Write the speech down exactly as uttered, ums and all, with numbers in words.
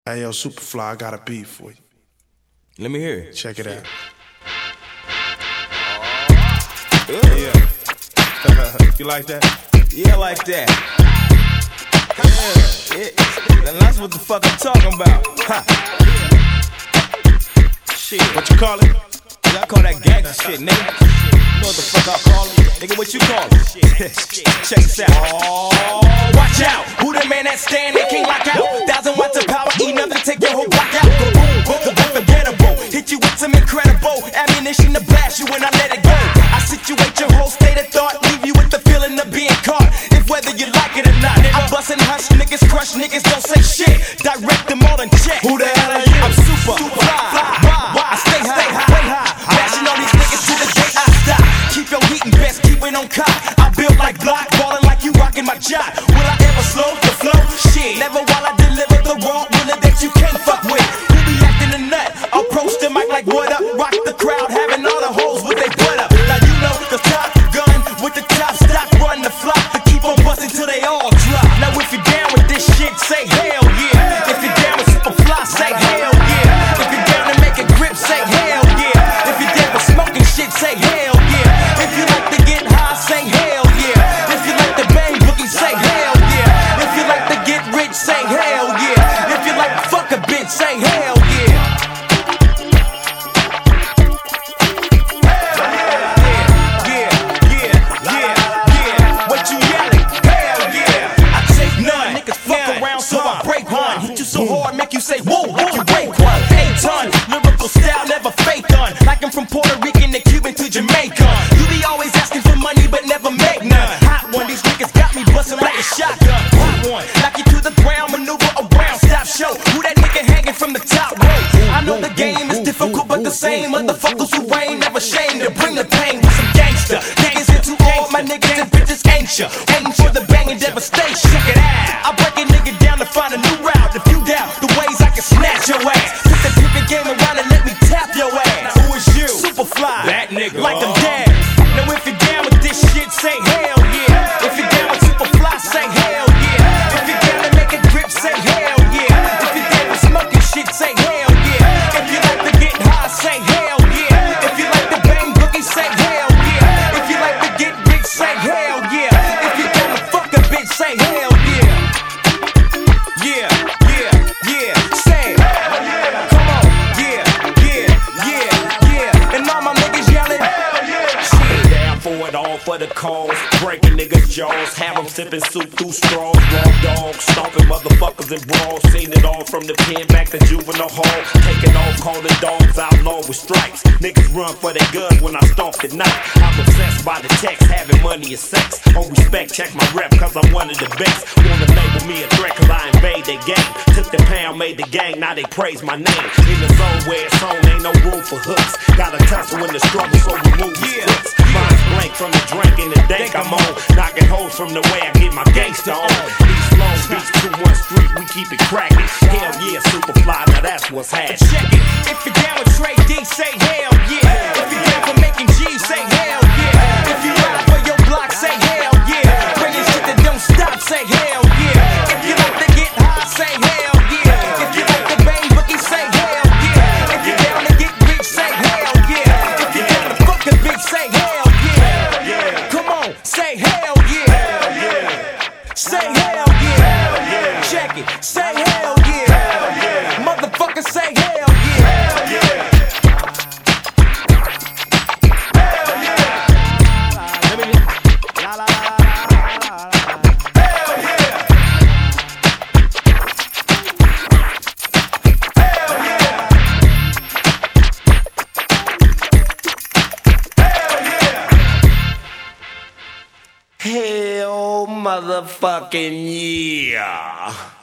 Hey, yo, Superfly, I got a beat for you. Let me hear it. Check it out. Yeah. You like that? Yeah, I like that. Yeah, yeah. And that's what the fuck I'm talking about. Ha. Shit. What you call it? I call that gangsta shit, nigga. You know what the fuck I call it? Nigga, what you call it? Check this out. Oh, watch out. Who the man that stand that can't lock out? Thousand watts of power, eat nothing, take your whole block out. Go boom, boom, the unforgettable. Hit you with some incredible ammunition to blast you when I let it go. I situate your whole state of thought, leave you with the feeling of being caught. If whether you like it or not, I'm bustin' hush niggas, crush niggas, don't say shit. Direct them all and check. Who the hell are you? I'm super, super fly, fly. I stay high, stay high, way high. Bashing on these niggas to the day I stop. Keep your heat and best, keep it on cop. I built like block, ballin' like you rockin' my job. Will I ever slow the flow? Shit, never while I deliver the raw willing that you can't fuck with. Who be acting a nut? Approach the mic like what up? Rock the crowd, having all the hoes with they butt up. Now you know the top gun with the top stock, run the flop to keep on bustin' till they all drop. Now if you're down with this shit, say hell yeah. If you're down with Superfly, say hell yeah. If you're down to make a grip, say hell yeah. If you're down for smoking shit, say hell yeah. If you like to get high, say hell yeah. If you like to bang boogie, say hell yeah. If you like to get rich, say hell yeah. If you like to fuck a bitch, say hell yeah. So hard, make you say whoa, like you break one. Eight ton, lyrical style, never fake done. Like I'm from Puerto Rican to Cuban to Jamaica. You be always asking for money, but never make none. Hot one, these niggas got me bustin' like a shotgun. Hot one, knock you to the ground, maneuver around, stop show. Who that nigga hanging from the top rope? I know the game is difficult, but the same motherfuckers who ain't never ashamed to bring the pain with some gangster. Niggas into all my niggas and bitches ain't ya. Waiting for the bang and devastation. Check it out. I break a nigga down to find a new route. If you doubt the ways I can snatch your ass, put the pivot game around and let me tap your ass. Who is you? Superfly. That nigga. Like I'm dead. Now if you're down with this shit, say hell yeah. If you're down with Superfly, say hell yeah. If you're down to make a grip, say hell yeah. If you're down with smoking shit, say hell yeah. If you like to get high, say hell yeah. If you like to bang boogie, say hell yeah. If you like to get rich, say hell yeah. If you down to fuck a bitch, say hell yeah. Yeah, yeah, yeah, say it. Come on, yeah, yeah, yeah, yeah. And all my niggas yelling, hell yeah. Shit. Down for it all for the cause. Breaking niggas' jaws, have them sipping soup through straws. Raw dogs, stomping motherfuckers in brawls. Seen it all from the pen back to juvenile hall. Taking off, calling dogs outlaw with stripes. Niggas run for their guns when I stomp the night. I'm obsessed by the text, having money is sex. On respect, check my rep, cause I'm one of the best. Wanna label me a threat, cause I invade their game. Took the pound, made the gang, now they praise my name. In the zone where it's on, ain't no room for hooks. Gotta tussle in the struggle, so remove the Yeah. hooks. Mind's blank from the drink and the dank I'm on. Knocking holes from the way I get my gangster on. East Long Beach, two one Street, we keep it cracking. Hell yeah, Superfly, now that's what's happening. Check it. If you're down with Trey D, say hell yeah. If you're down for making G, say hell yeah. If you ride for your block, say hell yeah. Bringing shit that don't stop, say hell yeah. If you like to get high, say hell yeah. If you like to bang boogie, say hell yeah. If you're down to get rich, say hell yeah. If you're down to fuck a bitch, say hell yeah. Come on, say hell yeah. Say hell yeah. Check it. Say hell yeah. Motherfucker, say hell yeah. Hell motherfucking yeah.